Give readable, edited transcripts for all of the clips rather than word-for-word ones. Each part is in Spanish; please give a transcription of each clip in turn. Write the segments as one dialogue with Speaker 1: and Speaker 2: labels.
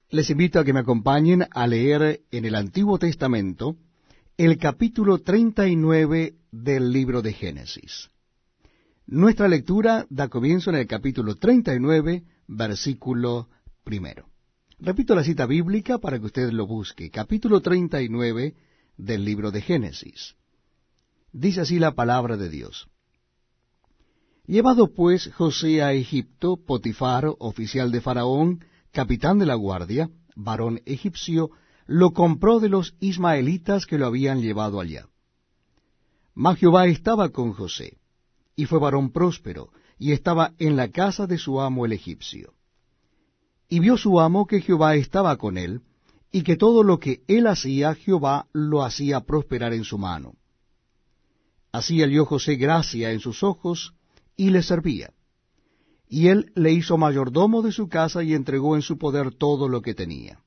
Speaker 1: Les invito a que me acompañen a leer en el Antiguo Testamento el capítulo 39 del libro de Génesis. Nuestra lectura da comienzo en el capítulo 39, versículo 1. Repito la cita bíblica para que usted lo busque. Capítulo 39 del libro de Génesis. Dice así la palabra de Dios. Llevado pues José a Egipto, Potifar, oficial de Faraón, capitán de la guardia, varón egipcio, lo compró de los ismaelitas que lo habían llevado allá. Mas Jehová estaba con José, y fue varón próspero, y estaba en la casa de su amo el egipcio. Y vio su amo que Jehová estaba con él, y que todo lo que él hacía, Jehová lo hacía prosperar en su mano. Así halló José gracia en sus ojos, y le servía. Y él le hizo mayordomo de su casa y entregó en su poder todo lo que tenía.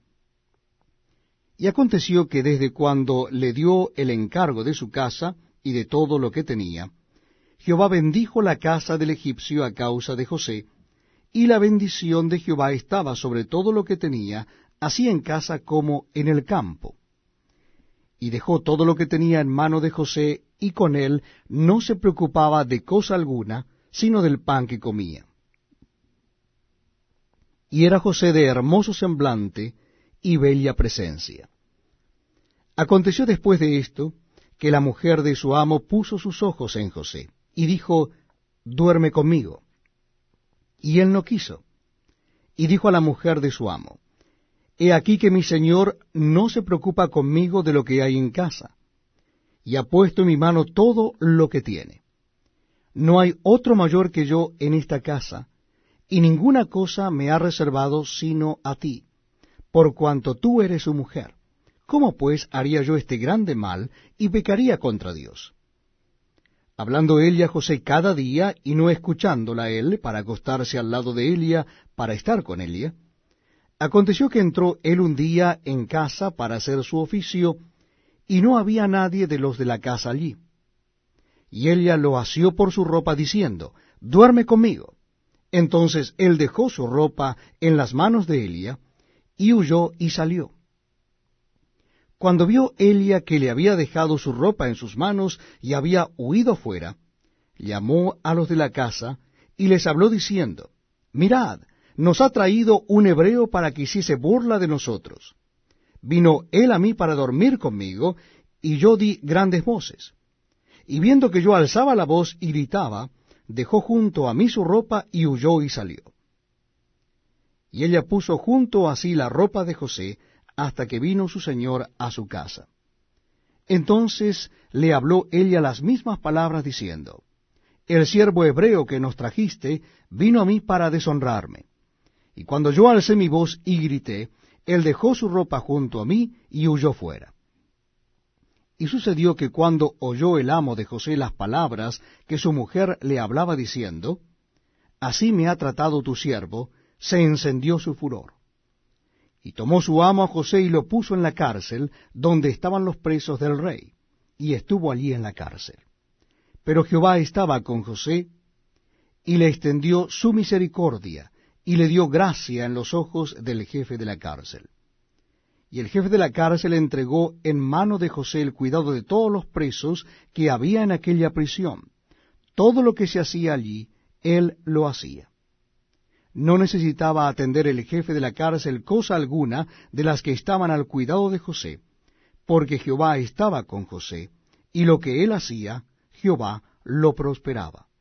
Speaker 1: Y aconteció que desde cuando le dio el encargo de su casa y de todo lo que tenía, Jehová bendijo la casa del egipcio a causa de José, y la bendición de Jehová estaba sobre todo lo que tenía, así en casa como en el campo. Y dejó todo lo que tenía en mano de José, y con él no se preocupaba de cosa alguna, sino del pan que comía. Y era José de hermoso semblante y bella presencia. Aconteció después de esto, que la mujer de su amo puso sus ojos en José, y dijo, duerme conmigo. Y él no quiso. Y dijo a la mujer de su amo, he aquí que mi señor no se preocupa conmigo de lo que hay en casa, y ha puesto en mi mano todo lo que tiene. No hay otro mayor que yo en esta casa, y ninguna cosa me ha reservado sino a ti, por cuanto tú eres su mujer. ¿Cómo pues haría yo este grande mal y pecaría contra Dios? Hablando ella a José cada día, y no escuchándola él, para acostarse al lado de ella, para estar con ella, aconteció que entró él un día en casa para hacer su oficio, y no había nadie de los de la casa allí. Y ella lo asió por su ropa, diciendo, duerme conmigo. Entonces él dejó su ropa en las manos de Elia, y huyó y salió. Cuando vio Elia que le había dejado su ropa en sus manos y había huido fuera, llamó a los de la casa, y les habló diciendo, mirad, nos ha traído un hebreo para que hiciese burla de nosotros. Vino él a mí para dormir conmigo, y yo di grandes voces. Y viendo que yo alzaba la voz y gritaba, dejó junto a mí su ropa y huyó y salió. Y ella puso junto a sí la ropa de José, hasta que vino su señor a su casa. Entonces le habló ella las mismas palabras, diciendo, el siervo hebreo que nos trajiste vino a mí para deshonrarme. Y cuando yo alcé mi voz y grité, él dejó su ropa junto a mí y huyó fuera. Y sucedió que cuando oyó el amo de José las palabras que su mujer le hablaba diciendo, así me ha tratado tu siervo, se encendió su furor. Y tomó su amo a José y lo puso en la cárcel, donde estaban los presos del rey, y estuvo allí en la cárcel. Pero Jehová estaba con José, y le extendió su misericordia, y le dio gracia en los ojos del jefe de la cárcel. Y el jefe de la cárcel entregó en mano de José el cuidado de todos los presos que había en aquella prisión. Todo lo que se hacía allí, él lo hacía. No necesitaba atender el jefe de la cárcel cosa alguna de las que estaban al cuidado de José, porque Jehová estaba con José, y lo que él hacía, Jehová lo prosperaba.